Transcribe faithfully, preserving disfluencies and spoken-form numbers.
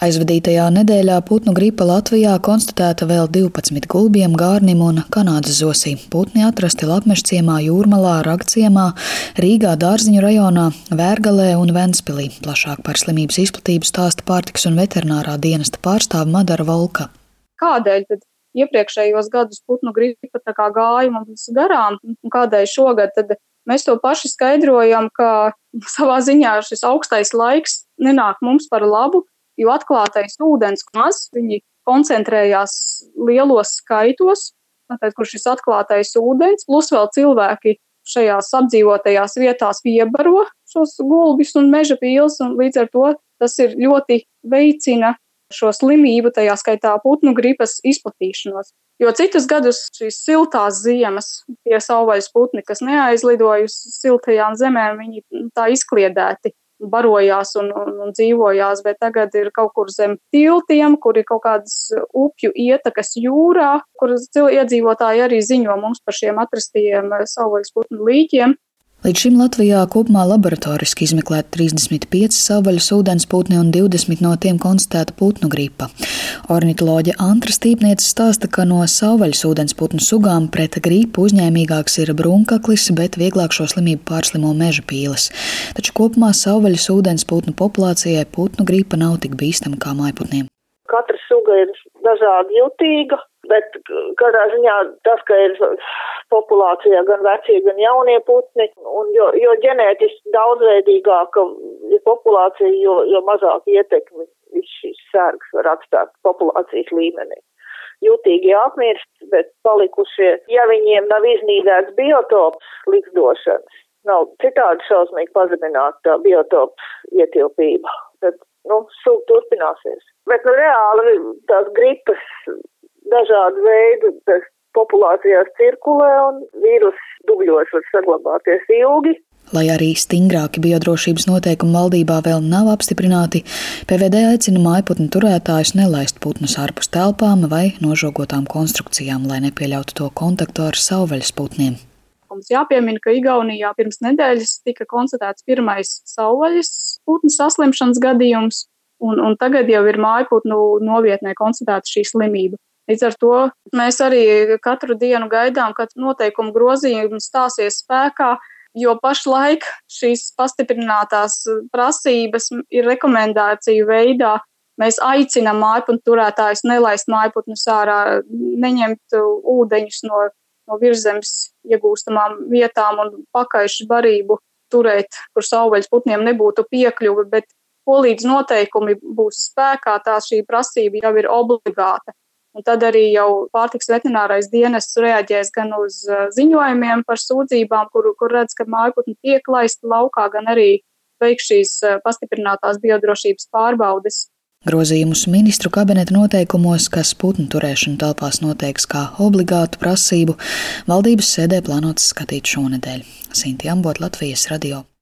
Aizvadītajā nedēļā putnu gripa Latvijā konstatēta vēl divpadsmit gulbiem, gārnim un kanādas zosī. Putni atrasti Lapmežciemā, Jūrmalā, Ragciemā, Rīgā, Dārziņu rajonā, Vērgalē un Ventspilī. Plašāk par slimības izplatību stāsta pārtikas un veterinārā dienesta pārstāve Madara Volka. Kādēļ tad iepriekšējos gadus putnu gripa tā kā gāja mums garām, un kādēļ šogad tad mēs to paši skaidrojam, ka savā ziņā šis augstais laiks nenāk mums par labu, jo atklātais ūdens maz, viņi koncentrējās lielos skaitos, tātad, kur šis atklātais ūdens, plus vēl cilvēki šajās apdzīvotajās vietās piebaro šos gulbjus un meža pīles, un līdz ar to tas ir ļoti veicina šo slimību, tajā skaitā putnu gripas izplatīšanos. Jo citus gadus šīs siltās ziemas, tie savvaļas putni, kas neaizlidoja uz siltajām zemēm, viņi tā izkliedēti barojās un, un, un dzīvojās, bet tagad ir kaut kur zem tiltiem, kur ir kaut kādas upju ietakas jūrā, kur iedzīvotāji arī ziņo mums par šiem atrastajiem savvaļas putnu līķiem. Līdz šim Latvijā kopumā laboratoriski izmeklēti trīsdesmit pieci savvaļas ūdensputni un divdesmit no tiem konstatēta putnu gripa. Ornitoloģe Antra Stīpniece stāsta, ka no savvaļas ūdensputnu sugām pret gripu uzņēmīgāks ir brunkaklis, bet vieglāk šo slimību pārslimo meža pīles. Taču kopumā savvaļas ūdensputnu populācijai putnu gripa nav tik bīstama kā mājputniem. Katra suga ir dažādi jutīga, bet kādā ziņā tas, ka ir populācijā gan vecie, gan jaunie putni, un jo, jo ģenētiski daudzveidīgāka ir populācija, jo, jo mazāk ietekmi viss šīs sērgas var atstāt populācijas līmenī. Jutīgi apmirst, bet palikušie, ja viņiem nav iznīdēts biotops likstošanas, nav citādi šausmīgi pazemināta biotops ietilpība, tad, nu, suga turpināsies. Bet, nu, reāli tās gripas dažādu veidu populācijās cirkulē un vīrus dubļos var saglabāties ilgi. Lai arī stingrāki biodrošības noteikumi valdībā vēl nav apstiprināti, P V D aicina mājputnu turētājus nelaist putnus ārpus telpām vai nožogotām konstrukcijām, lai nepieļautu to kontaktu ar savvaļas putniem. Mums jāpiemina, ka Igaunijā pirms nedēļas tika konstatēts pirmais savvaļas putnu saslimšanas gadījums, un, un tagad jau ir mājputnu novietnē konstatēta šī slimība. Līdz ar to mēs arī katru dienu gaidām, kad noteikumu grozījumi stāsies spēkā, jo pašlaik šīs pastiprinātās prasības ir rekomendāciju veidā. Mēs aicinām mājputnu turētājus nelaist mājputnus ārā, neņemt ūdeņus no, no virszemes iegūstamām vietām un pakaišu barību turēt, kur savvaļas putniem nebūtu piekļuvi, bet kolīdz noteikumi būs spēkā, tā šī prasība jau ir obligāta. Un tad arī jau pārtikas veterinārais dienests reaģēs gan uz ziņojumiem par sūdzībām, kur, kur redz, ka mājputni tiek laisti laukā, gan arī veiks šīs pastiprinātās biodrošības pārbaudes. Grozījumus ministru kabineta noteikumos, kas putnu turēšanu telpās noteiks kā obligātu prasību, valdības sēdē plānots skatīt šonedēļ. Sinti Ambot, Latvijas radio.